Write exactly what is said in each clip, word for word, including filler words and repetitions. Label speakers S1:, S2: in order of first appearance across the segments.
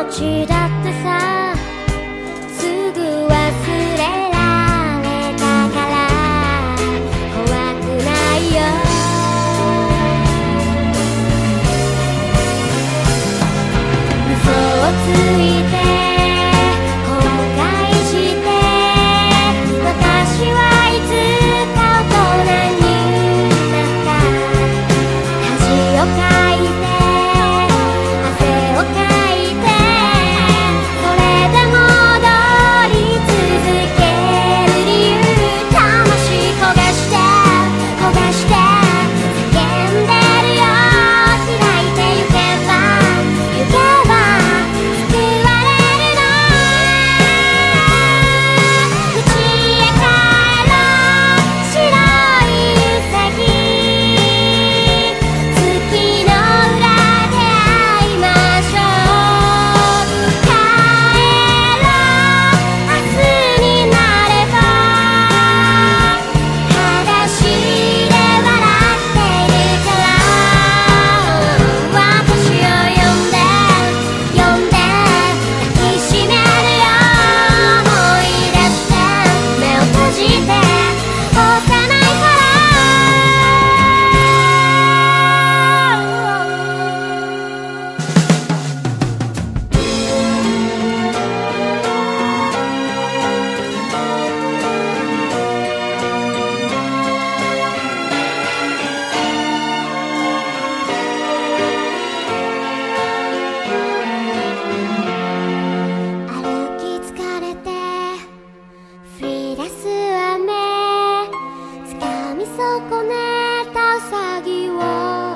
S1: ちだってさ、すぐ忘れられたから怖くないよ。嘘をついて後悔して私はいつか大人になった。恥をかいて汗をかいてそれでも踊り続ける理由、魂焦がして焦がして叫んでるよ。開いてゆけばゆけば救われるの。家へ帰ろう白いウサギ、月の裏で会いましょう。帰ろう明日になれば裸足で笑っているから。私を呼んで呼んで抱きしめるよ。思い出して目を閉じて幼い頃。歩き疲れて降り出す雨、掴み損ねたウサギを追って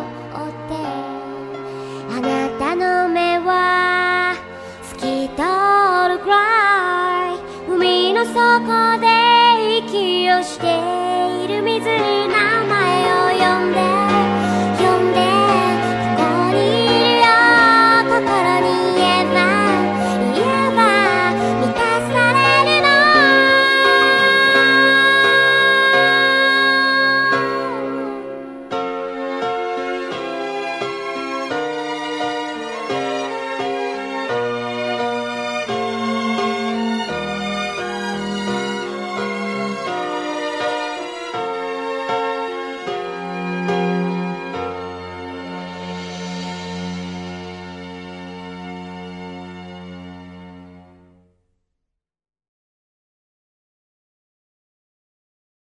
S1: あなたの目は透き通るくらい海の底で息をして